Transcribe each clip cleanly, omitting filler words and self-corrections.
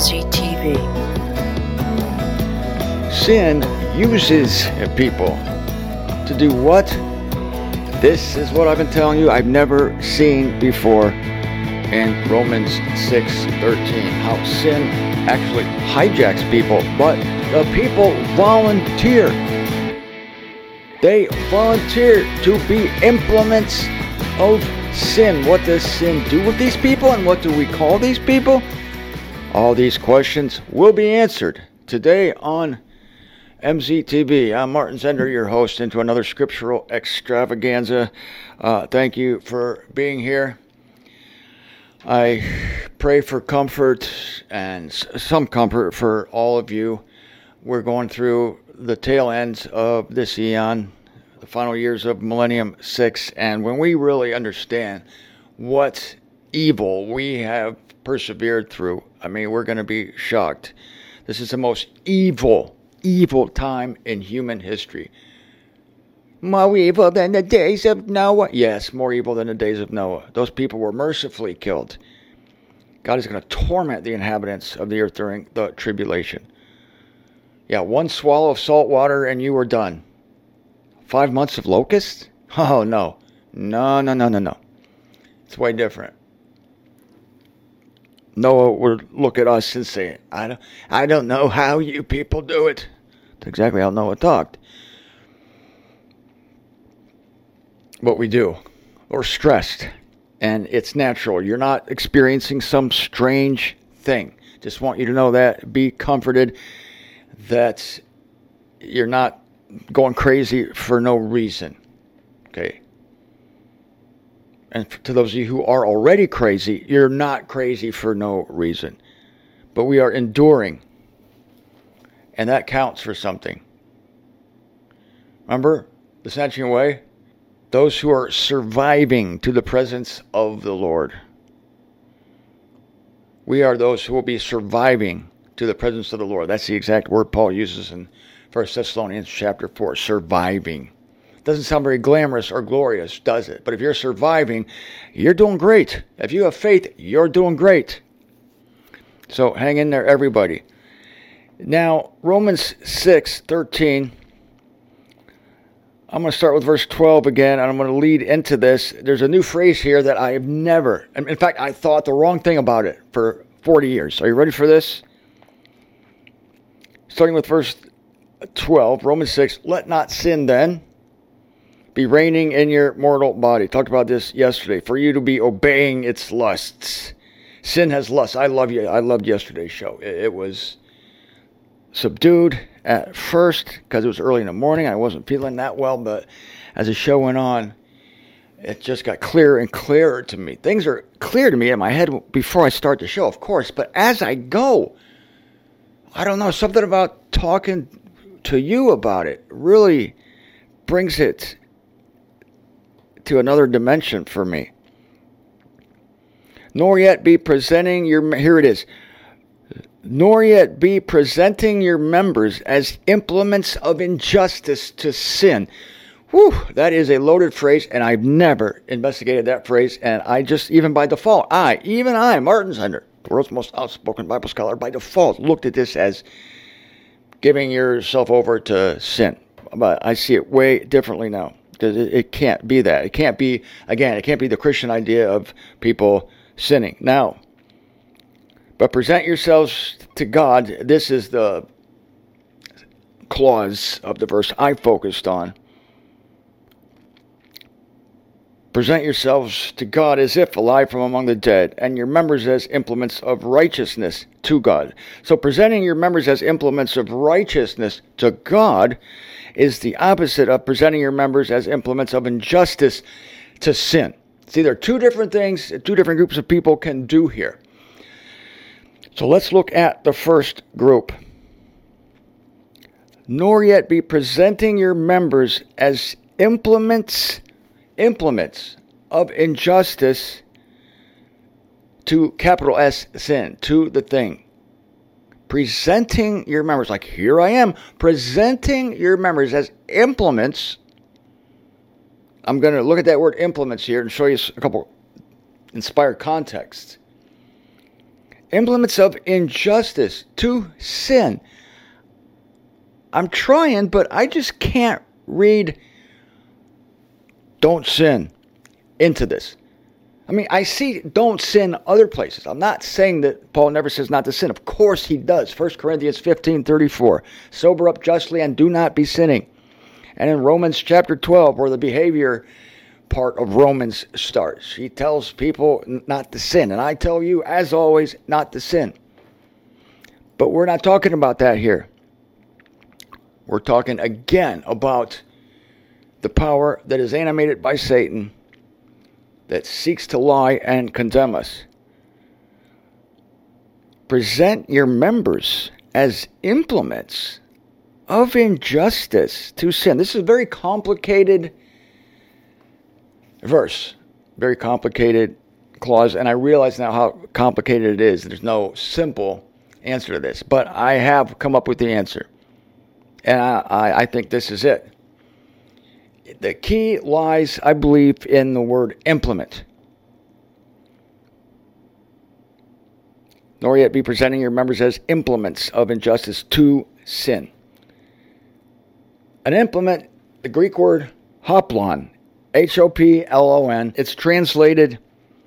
MZTV. Sin uses people to do what? This is what I've been telling you I've never seen before in Romans 6:13. How sin actually hijacks people, but the people volunteer. They volunteer to be implements of sin. What does sin do with these people, and what do we call these people? All these questions will be answered today on MZTV. I'm Martin Zender, your host, into another scriptural extravaganza. Thank you for being here. I pray for comfort and some comfort for all of you. We're going through the tail ends of this eon, the final years of Millennium 6, and when we really understand what evil we have persevered through, I mean, we're going to be shocked. This is the most evil time in human history. More evil than the days of Noah. Yes, more evil than the days of Noah. Those people were mercifully killed. God is going to torment the inhabitants of the earth during the tribulation. Yeah, one swallow of salt water and you were done. 5 months of locusts? Oh, no. No. It's way different. Noah would look at us and say, I don't know how you people do it. That's exactly how Noah talked. But we do. We're stressed. And it's natural. You're not experiencing some strange thing. Just want you to know that. Be comforted that you're not going crazy for no reason. Okay? And to those of you who are already crazy, you're not crazy for no reason. But we are enduring. And that counts for something. Remember the snatching away? Those who are surviving to the presence of the Lord. We are those who will be surviving to the presence of the Lord. That's the exact word Paul uses in 1 Thessalonians chapter 4, surviving. Doesn't sound very glamorous or glorious, does it? But if you're surviving, you're doing great. If you have faith, you're doing great. So hang in there, everybody. Now, Romans 6:13. I'm going to start with verse 12 again, and I'm going to lead into this. There's a new phrase here that I have never, in fact, I thought the wrong thing about it for 40 years. Are you ready for this? Starting with verse 12, Romans 6, let not sin then be reigning in your mortal body. Talked about this yesterday. For you to be obeying its lusts. Sin has lusts. I loved yesterday's show. It was subdued at first because it was early in the morning. I wasn't feeling that well, but as the show went on, it just got clearer and clearer to me. Things are clear to me in my head before I start the show, of course, but as I go, I don't know, something about talking to you about it really brings it to another dimension for me. Nor yet be presenting your members as implements of injustice to sin. Whew, that is a loaded phrase, and I've never investigated that phrase, and I just, even by default, I, Martin Zender, the world's most outspoken Bible scholar, by default looked at this as giving yourself over to sin. But I see it way differently now, because it can't be that. It can't be the Christian idea of people sinning. Now, but present yourselves to God. This is the clause of the verse I focused on. Present yourselves to God as if alive from among the dead, and your members as implements of righteousness to God. So presenting your members as implements of righteousness to God is the opposite of presenting your members as implements of injustice to sin. See, there are two different things, two different groups of people can do here. So let's look at the first group. Nor yet be presenting your members as implements of injustice to capital S sin, to the thing. Presenting your members, like here I am, presenting your members as implements. I'm going to look at that word implements here and show you a couple inspired contexts. Implements of injustice to sin. I'm trying, but I just can't read don't sin into this. I mean, I see don't sin other places. I'm not saying that Paul never says not to sin. Of course he does. 1 Corinthians 15:34. Sober up justly and do not be sinning. And in Romans chapter 12, where the behavior part of Romans starts, he tells people not to sin. And I tell you, as always, not to sin. But we're not talking about that here. We're talking again about the power that is animated by Satan that seeks to lie and condemn us. Present your members as implements of injustice to sin. This is a very complicated verse, very complicated clause, and I realize now how complicated it is. There's no simple answer to this, but I have come up with the answer, and I think this is it. The key lies, I believe, in the word implement. Nor yet be presenting your members as implements of injustice to sin. An implement, the Greek word hoplon, Hoplon, it's translated,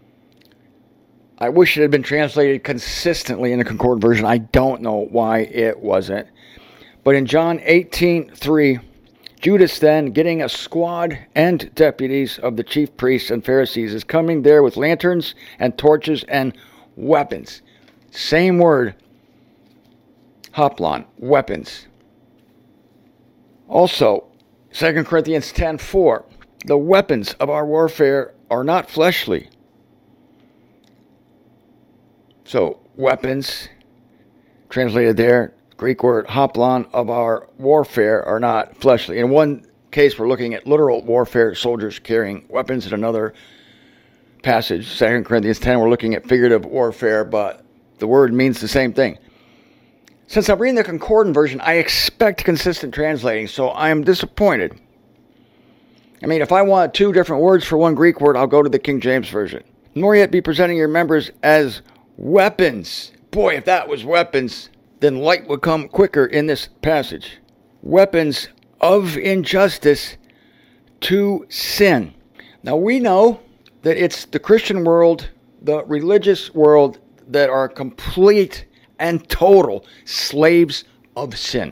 I wish it had been translated consistently in the Concord version. I don't know why it wasn't. But in John 18:3, Judas then, getting a squad and deputies of the chief priests and Pharisees, is coming there with lanterns and torches and weapons. Same word, hoplon, weapons. Also, 2 Corinthians 10:4, the weapons of our warfare are not fleshly. So, weapons, translated there, Greek word hoplon, of our warfare are not fleshly. In one case, we're looking at literal warfare, soldiers carrying weapons. In another passage, 2 Corinthians 10, we're looking at figurative warfare, but the word means the same thing. Since I'm reading the Concordant version, I expect consistent translating, so I am disappointed. I mean, if I want two different words for one Greek word, I'll go to the King James Version. Nor yet be presenting your members as weapons. Boy, if that was weapons, then light would come quicker in this passage. Weapons of injustice to sin. Now we know that it's the Christian world, the religious world, that are complete and total slaves of sin.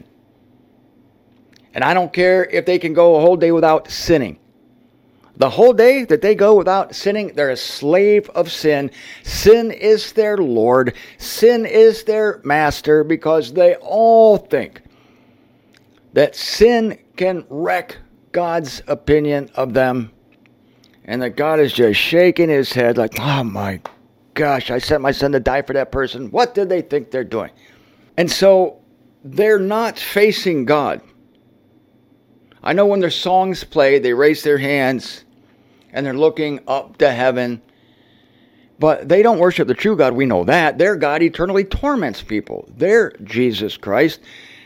And I don't care if they can go a whole day without sinning. The whole day that they go without sinning, they're a slave of sin. Sin is their Lord. Sin is their master, because they all think that sin can wreck God's opinion of them. And that God is just shaking his head like, oh my gosh, I sent my son to die for that person. What did they think they're doing? And so they're not facing God. I know when their songs play, they raise their hands and they're looking up to heaven. But they don't worship the true God. We know that. Their God eternally torments people. Their Jesus Christ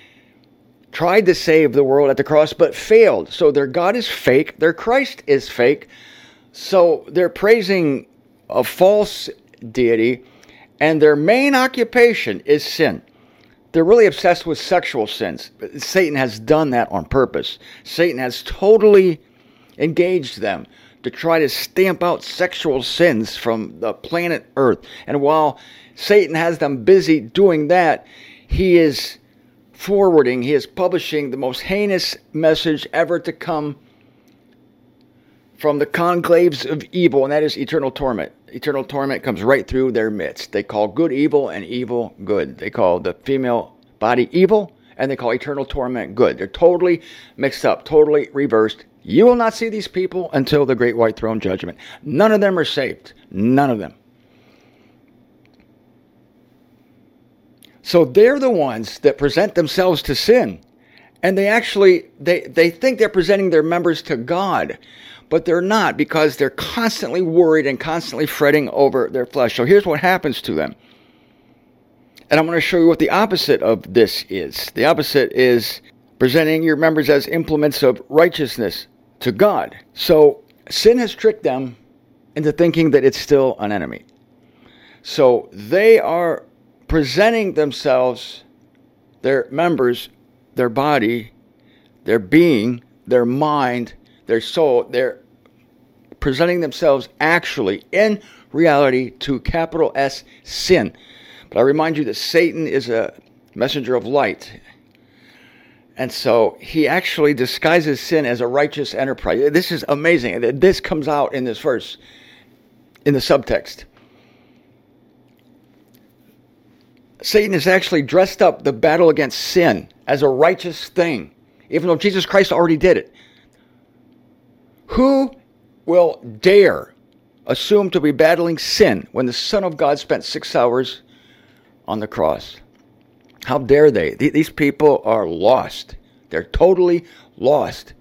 tried to save the world at the cross, but failed. So their God is fake. Their Christ is fake. So they're praising a false deity, and their main occupation is sin. They're really obsessed with sexual sins. Satan has done that on purpose. Satan has totally engaged them to try to stamp out sexual sins from the planet Earth. And while Satan has them busy doing that, he is publishing the most heinous message ever to come from the conclaves of evil, and that is eternal torment. Eternal torment comes right through their midst. They call good evil and evil good. They call the female body evil, and they call eternal torment good. They're totally mixed up, totally reversed. You will not see these people until the great white throne judgment. None of them are saved. None of them. So they're the ones that present themselves to sin. And they think they're presenting their members to God. But they're not, because they're constantly worried and constantly fretting over their flesh. So here's what happens to them. And I'm going to show you what the opposite of this is. The opposite is presenting your members as implements of righteousness to God. So sin has tricked them into thinking that it's still an enemy. So they are presenting themselves, their members, their body, their being, their mind, their soul, they're presenting themselves actually in reality to capital S, sin. But I remind you that Satan is a messenger of light. And so he actually disguises sin as a righteous enterprise. This is amazing. This comes out in this verse, in the subtext. Satan has actually dressed up the battle against sin as a righteous thing, even though Jesus Christ already did it. Who will dare assume to be battling sin when the Son of God spent 6 hours on the cross? How dare they? These people are lost. They're totally lost.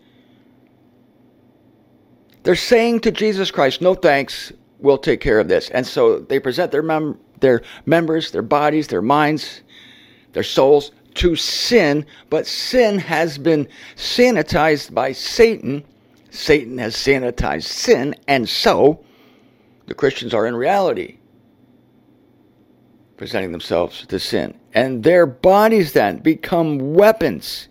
They're saying to Jesus Christ, no thanks, we'll take care of this. And so they present their members, their bodies, their minds, their souls to sin. But sin has been sanitized by Satan. Satan has sanitized sin. And so the Christians are in reality presenting themselves to sin. And their bodies then become weapons.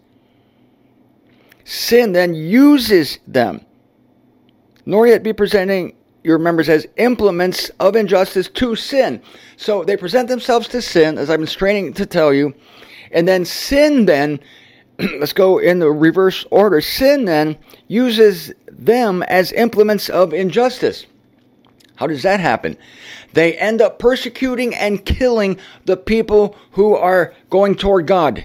Sin then uses them. Nor yet be presenting your members as implements of injustice to sin. So they present themselves to sin, as I've been straining to tell you. And then sin then, let's go in the reverse order. Sin then uses them as implements of injustice. How does that happen? They end up persecuting and killing the people who are going toward God.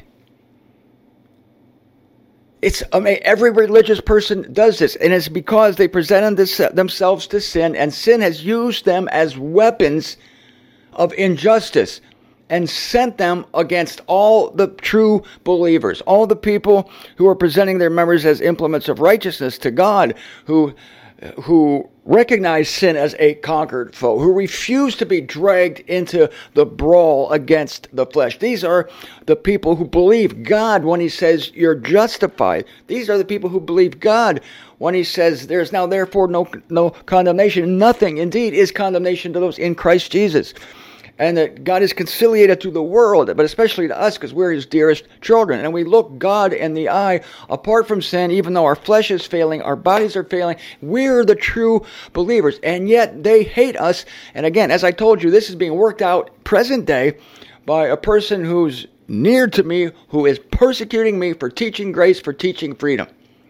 Every religious person does this, and it's because they presented themselves to sin, and sin has used them as weapons of injustice and sent them against all the true believers, all the people who are presenting their members as implements of righteousness to God, who recognize sin as a conquered foe, who refuse to be dragged into the brawl against the flesh. These are the people who believe God when he says you're justified. These are the people who believe God when he says there's now therefore no condemnation. Nothing indeed is condemnation to those in Christ Jesus. And that God is conciliated to the world, but especially to us because we're his dearest children. And we look God in the eye apart from sin, even though our flesh is failing, our bodies are failing. We're the true believers. And yet they hate us. And again, as I told you, this is being worked out present day by a person who's near to me, who is persecuting me for teaching grace, for teaching freedom.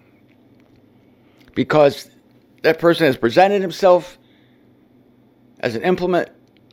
Because that person has presented himself as an implement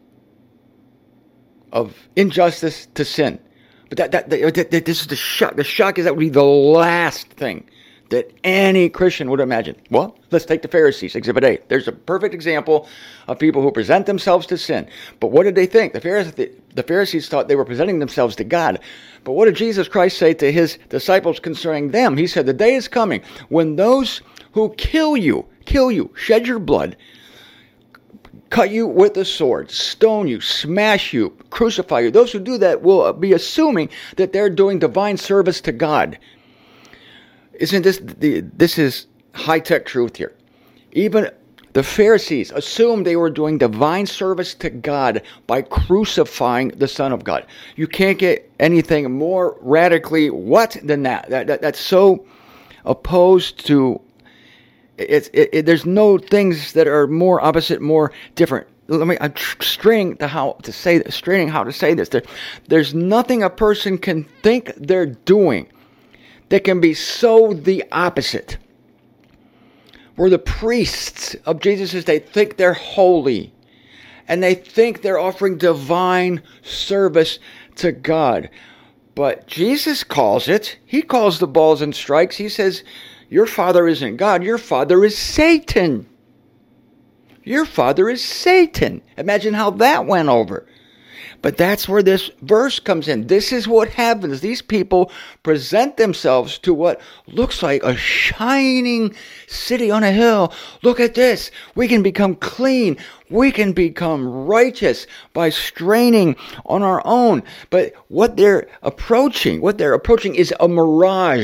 of injustice to sin. But this is the shock. The shock is that would be the last thing that any Christian would imagine. Well, let's take the Pharisees, Exhibit A. There's a perfect example of people who present themselves to sin. But what did they think? The Pharisees thought they were presenting themselves to God. But what did Jesus Christ say to his disciples concerning them? He said, the day is coming when those who kill you, shed your blood, cut you with a sword, stone you, smash you, crucify you. Those who do that will be assuming that they're doing divine service to God. Isn't this is high-tech truth here. Even the Pharisees assumed they were doing divine service to God by crucifying the Son of God. You can't get anything more radically what than that. That's so opposed to there's no things that are more opposite, more different. I'm straining how to say this. There's nothing a person can think they're doing that can be so the opposite. Where the priests of Jesus, they think they're holy, and they think they're offering divine service to God. But Jesus calls he calls the balls and strikes. He says, your father isn't God. Your father is Satan. Your father is Satan. Imagine how that went over. But that's where this verse comes in. This is what happens. These people present themselves to what looks like a shining city on a hill. Look at this. We can become clean. We can become righteous by straining on our own. But what they're approaching is a mirage.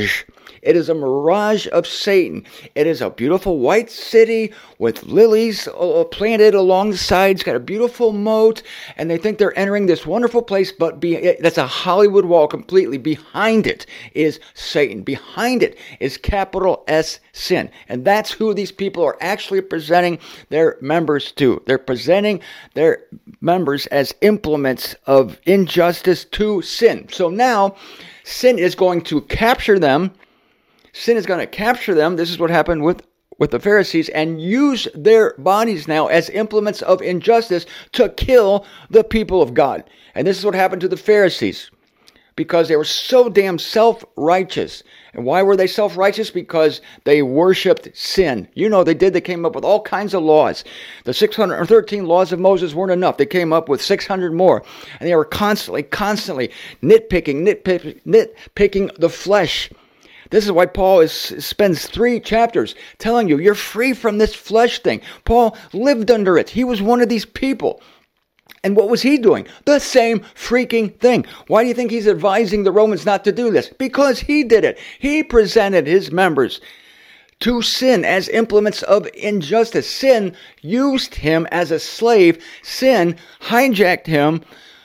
It is a mirage of Satan. It is a beautiful white city with lilies planted along the sides, got a beautiful moat, and they think they're entering this wonderful place, but that's a Hollywood wall completely. Behind it is Satan. Behind it is capital S, sin. And that's who these people are actually presenting their members to. They're presenting their members as implements of injustice to sin. So now, sin is going to capture them. Sin is going to capture them. This is what happened with the Pharisees, and use their bodies now as implements of injustice to kill the people of God. And this is what happened to the Pharisees, because they were so damn self-righteous. And why were they self-righteous? Because they worshipped sin. You know they did. They came up with all kinds of laws. The 613 laws of Moses weren't enough. They came up with 600 more. And they were constantly nitpicking the flesh. This is why Paul spends 3 chapters telling you, you're free from this flesh thing. Paul lived under it. He was one of these people. And what was he doing? The same freaking thing. Why do you think he's advising the Romans not to do this? Because he did it. He presented his members to sin as implements of injustice. Sin used him as a slave. Sin hijacked him,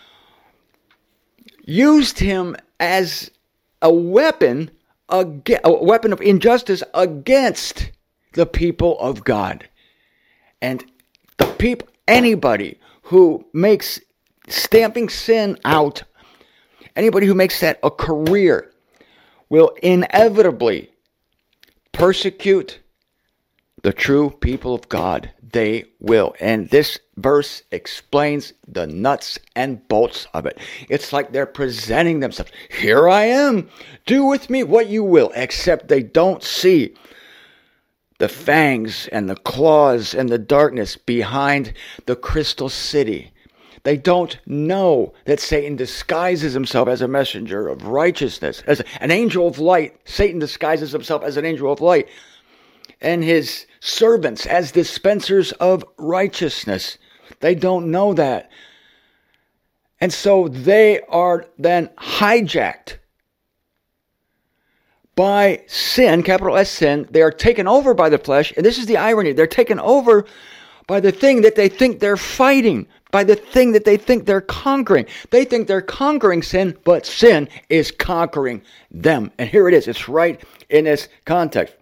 used him as a weapon of injustice against the people of God. And anybody who makes stamping sin out, anybody who makes that a career, will inevitably persecute the true people of God. They will. And this verse explains the nuts and bolts of it. It's like they're presenting themselves. Here I am. Do with me what you will. Except they don't see the fangs and the claws and the darkness behind the crystal city. They don't know that Satan disguises himself as a messenger of righteousness, as an angel of light. Satan disguises himself as an angel of light, and his servants as dispensers of righteousness. They don't know that. And so they are then hijacked by sin, capital S sin. They are taken over by the flesh. And this is the irony. They're taken over by the thing that they think they're fighting, by the thing that they think they're conquering. They think they're conquering sin, but sin is conquering them. And here it is. It's right in this context.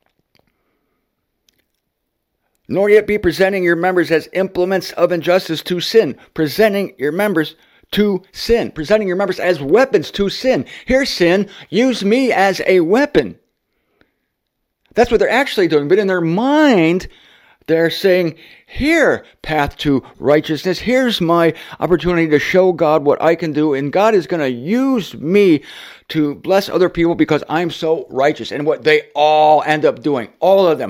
Nor yet be presenting your members as implements of injustice to sin. Presenting your members to sin. Presenting your members as weapons to sin. Here, sin, use me as a weapon. That's what they're actually doing. But in their mind, they're saying, here, path to righteousness. Here's my opportunity to show God what I can do. And God is going to use me to bless other people because I'm so righteous. And what they all end up doing, all of them,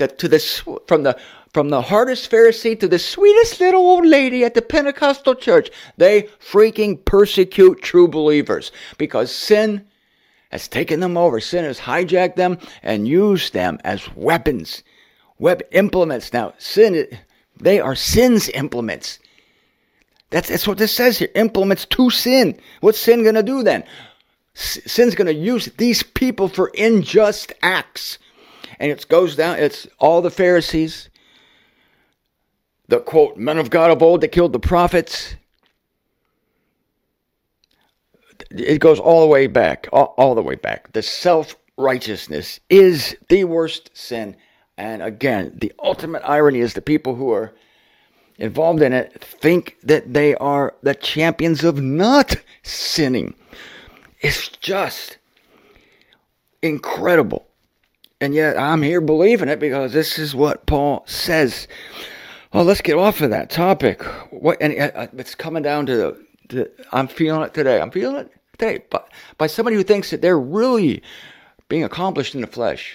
from the hardest Pharisee to the sweetest little old lady at the Pentecostal church, they freaking persecute true believers because sin has taken them over. Sin has hijacked them and used them as weapons, implements. Now, they are sin's implements. That's what this says here. Implements to sin. What's sin going to do then? Sin's going to use these people for unjust acts. And it goes down, it's all the Pharisees, the, quote, men of God of old that killed the prophets. It goes all the way back, all the way back. The self-righteousness is the worst sin. And again, the ultimate irony is the people who are involved in it think that they are the champions of not sinning. It's just incredible. And yet I'm here believing it because this is what Paul says. Well, let's get off of that topic. It's coming down to I'm feeling it today. I'm feeling it today. But by somebody who thinks that they're really being accomplished in the flesh.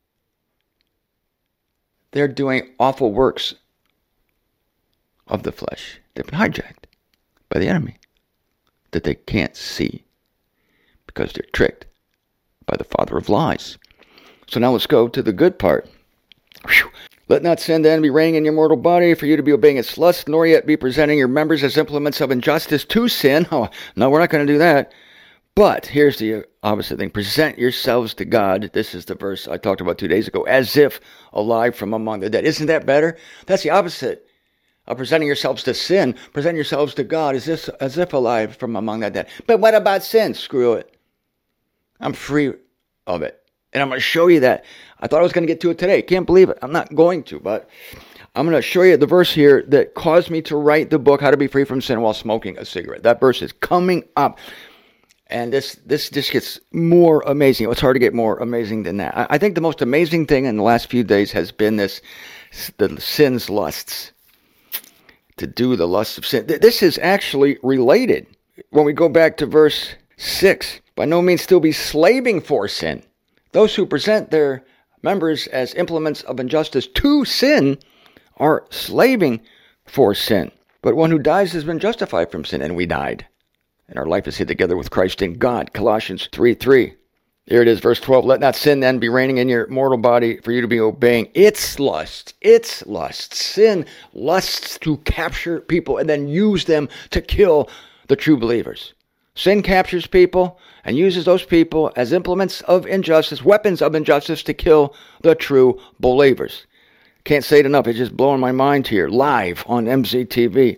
They're doing awful works of the flesh. They've been hijacked by the enemy that they can't see because they're tricked by the father of lies. So now let's go to the good part. Whew. Let not sin then be reigning in your mortal body for you to be obeying its lust, nor yet be presenting your members as implements of injustice to sin. Oh, no, we're not going to do that. But here's the opposite thing. Present yourselves to God. This is the verse I talked about 2 days ago. As if alive from among the dead. Isn't that better? That's the opposite of presenting yourselves to sin. Present yourselves to God as if alive from among the dead. But what about sin? Screw it. I'm free of it. And I'm going to show you that. I thought I was going to get to it today. Can't believe it. I'm not going to, but I'm going to show you the verse here that caused me to write the book, How to Be Free from Sin While Smoking a Cigarette. That verse is coming up. And this just gets more amazing. It's hard to get more amazing than that. I think the most amazing thing in the last few days has been the sin's lusts. To do the lusts of sin. This is actually related. When we go back to verse 6, by no means still be slaving for sin. Those who present their members as implements of injustice to sin are slaving for sin. But one who dies has been justified from sin, and we died. And our life is hid together with Christ in God. Colossians 3:3. Here it is, verse 12. Let not sin then be reigning in your mortal body for you to be obeying its lust. Its lust. Sin lusts to capture people and then use them to kill the true believers. Sin captures people and uses those people as implements of injustice, weapons of injustice to kill the true believers. Can't say it enough. It's just blowing my mind here. Live on MZTV.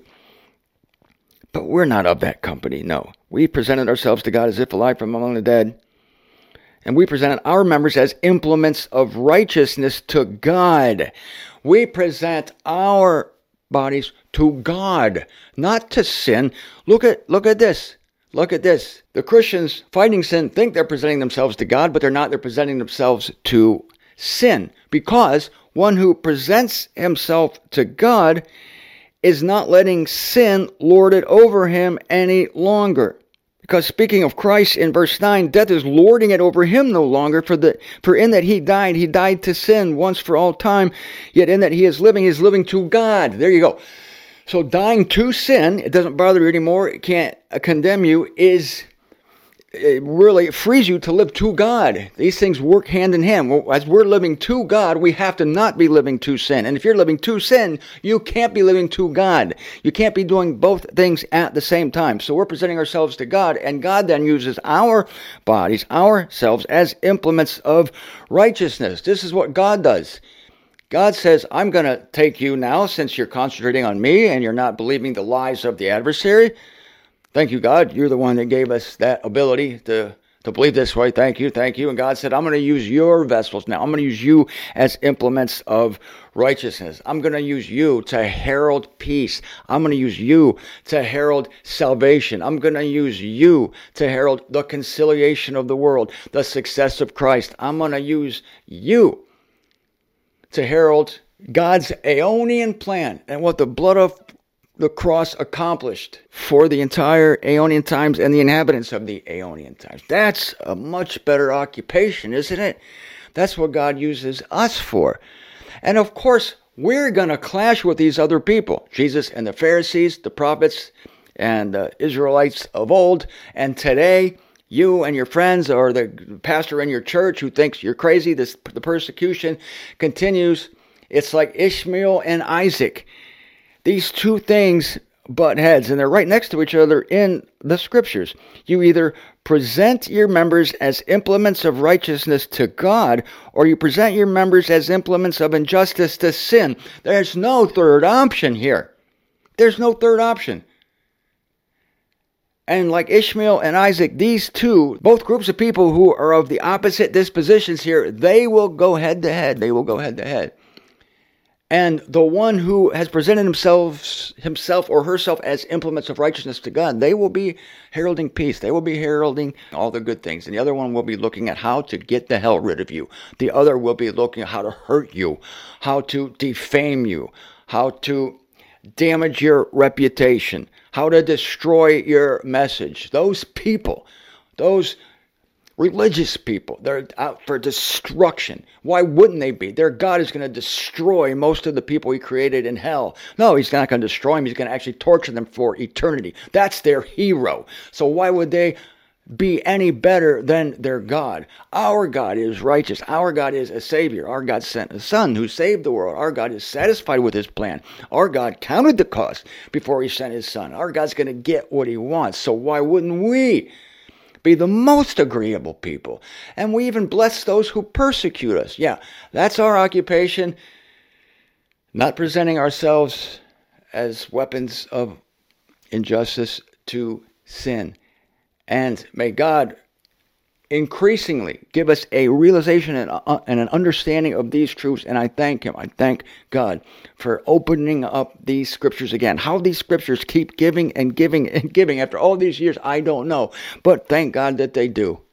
But we're not of that company, no. We presented ourselves to God as if alive from among the dead. And we presented our members as implements of righteousness to God. We present our bodies to God, not to sin. Look at this. Look at this. The Christians fighting sin think they're presenting themselves to God, but they're not. They're presenting themselves to sin. Because one who presents himself to God is not letting sin lord it over him any longer. Because speaking of Christ in verse 9, death is lording it over him no longer, for in that he died to sin once for all time, yet in that he is living to God. There you go. So dying to sin, it doesn't bother you anymore, it can't condemn you, it really frees you to live to God. These things work hand in hand. As we're living to God, we have to not be living to sin. And if you're living to sin, you can't be living to God. You can't be doing both things at the same time. So we're presenting ourselves to God, and God then uses our bodies, ourselves, as implements of righteousness. This is what God does. God says, I'm going to take you now, since you're concentrating on me and you're not believing the lies of the adversary. Thank you, God. You're the one that gave us that ability to believe this way. Thank you. And God said, I'm going to use your vessels now. I'm going to use you as implements of righteousness. I'm going to use you to herald peace. I'm going to use you to herald salvation. I'm going to use you to herald the conciliation of the world, the success of Christ. I'm going to use you to herald God's Aeonian plan and what the blood of the cross accomplished for the entire Aeonian times and the inhabitants of the Aeonian times. That's a much better occupation, isn't it? That's what God uses us for. And of course, we're going to clash with these other people. Jesus and the Pharisees, the prophets, and the Israelites of old. And today, you and your friends or the pastor in your church who thinks you're crazy, the persecution continues. It's like Ishmael and Isaac. These two things butt heads, and they're right next to each other in the scriptures. You either present your members as implements of righteousness to God, or you present your members as implements of injustice to sin. There's no third option here. There's no third option. And like Ishmael and Isaac, these two, both groups of people who are of the opposite dispositions here, they will go head to head. They will go head to head. And the one who has presented himself or herself as implements of righteousness to God, they will be heralding peace. They will be heralding all the good things. And the other one will be looking at how to get the hell rid of you. The other will be looking at how to hurt you, how to defame you, how to damage your reputation, how to destroy your message. Those people, those religious people, they're out for destruction. Why wouldn't they be? Their God is going to destroy most of the people he created in hell. No, he's not going to destroy them. He's going to actually torture them for eternity. That's their hero. So why would they be any better than their God? Our God is righteous. Our God is a Savior. Our God sent a Son who saved the world. Our God is satisfied with his plan. Our God counted the cost before he sent his Son. Our God's going to get what he wants. So why wouldn't we be the most agreeable people. And we even bless those who persecute us. Yeah, that's our occupation. Not presenting ourselves as weapons of injustice to sin. And may God increasingly give us a realization and an understanding of these truths. And I thank Him. I thank God for opening up these scriptures again. How these scriptures keep giving and giving and giving after all these years, I don't know. But thank God that they do.